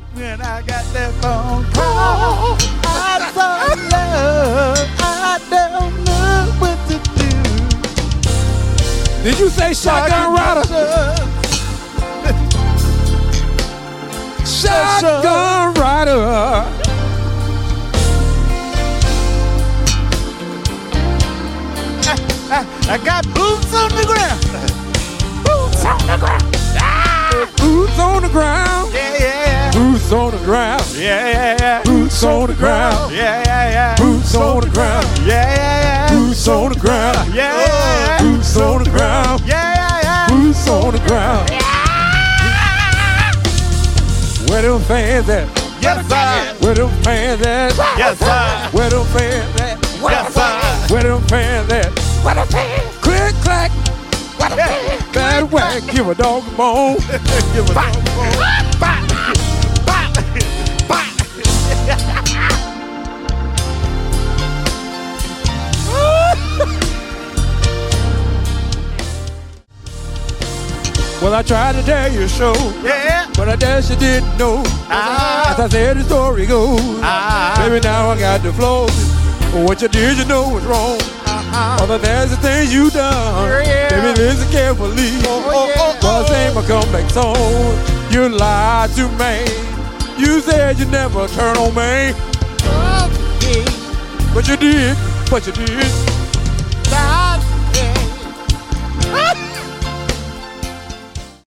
When I got that phone call, I saw love. I don't know what to do. Did you say shotgun rider? Shotgun rider. I got boots on the ground. Boots on the ground. Ah! Boots on the ground. Yeah, yeah, yeah. Boots on the ground. Yeah, yeah, yeah. Boots on the ground. Yeah, yeah, yeah. Boots on the ground. Yeah, yeah, yeah. Boots on the ground. Yeah, yeah, yeah. Boots on the ground. Yeah, yeah, yeah. Boots on the ground. Where them fans at? Yes, sir. Where them fans at? Yes, sir. Where them fans at? Yes, sir. Where them fans at? Click, clack. Bad whack, give a dog a bone. Give a dog a bone. Bop. Bop. Bop. Well, I tried to tell you so, Yeah. but I guess you didn't know. As I said, the story goes. Baby, now I got the flow. What you did, you know was wrong. Other than the things you done. Baby, listen carefully. Cause ain't my comeback song. You lied to me. You said you never turn on me. But you did.